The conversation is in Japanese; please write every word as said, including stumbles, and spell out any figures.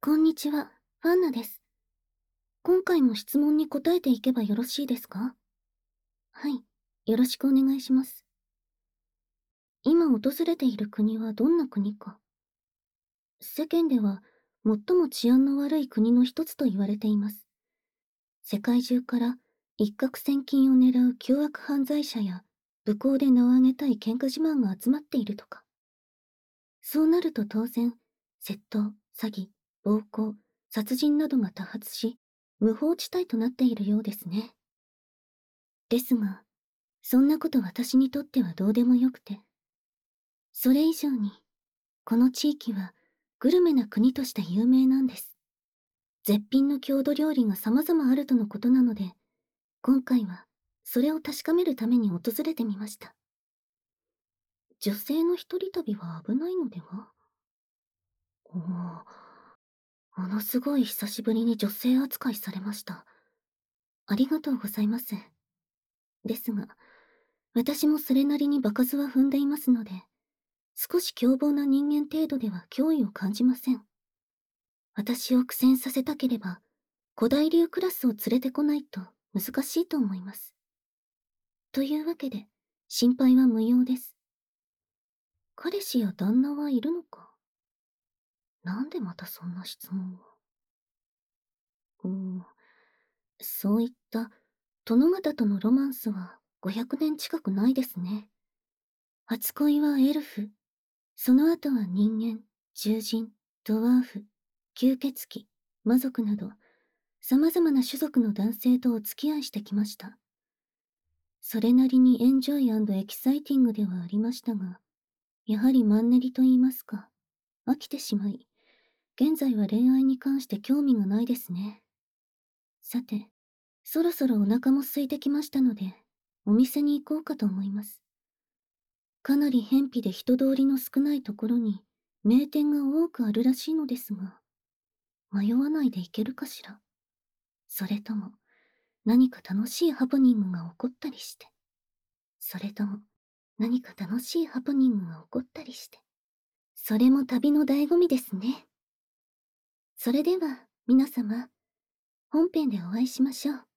こんにちは、ファンナです。今回も質問に答えていけばよろしいですか？はい、よろしくお願いします。今訪れている国はどんな国か。世間では最も治安の悪い国の一つと言われています。世界中から一攫千金を狙う凶悪犯罪者や武功で名を挙げたい喧嘩自慢が集まっているとか。そうなると当然、窃盗、詐欺、暴行、殺人などが多発し、無法地帯となっているようですね。ですが、そんなこと私にとってはどうでもよくて。それ以上に、この地域はグルメな国として有名なんです。絶品の郷土料理が様々あるとのことなので、今回はそれを確かめるために訪れてみました。女性の一人旅は危ないのでは？おお、ものすごい久しぶりに女性扱いされました。ありがとうございます。ですが、私もそれなりに場数は踏んでいますので、少し凶暴な人間程度では脅威を感じません。私を苦戦させたければ、古代竜クラスを連れてこないと難しいと思います。というわけで、心配は無用です。彼氏や旦那はいるのか？なんでまたそんな質問を。うーん、そういった殿方とのロマンスはごひゃくねん近くないですね。初恋はエルフ、その後は人間、獣人、ドワーフ、吸血鬼、魔族など、様々な種族の男性とお付き合いしてきました。それなりにエンジョイ&エキサイティングではありましたが、やはりマンネリと言いますか、飽きてしまい、現在は恋愛に関して興味がないですね。さて、そろそろお腹も空いてきましたので、お店に行こうかと思います。かなり偏僻で人通りの少ないところに名店が多くあるらしいのですが、迷わないで行けるかしら。それとも、何か楽しいハプニングが起こったりして。それとも、何か楽しいハプニングが起こったりして。それも旅の醍醐味ですね。それでは、皆様、本編でお会いしましょう。